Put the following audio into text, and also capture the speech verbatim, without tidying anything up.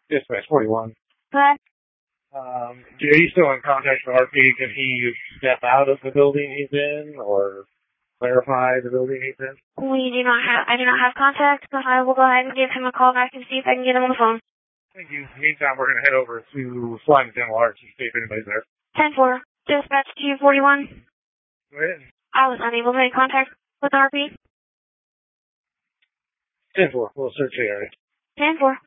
Dispatch forty-one. What? Um, are you still in contact with R P? Can he step out of the building he's in, or clarify the building he's in? We do not have, I do not have contact, but I will go ahead and give him a call back and see if I can get him on the phone. Thank you. Meantime, we're going to head over to Flying Dental Arts and see if anybody's there. ten four, dispatch to forty-one. Go ahead. I was unable to make contact with R P. ten four, we'll search the area. ten four.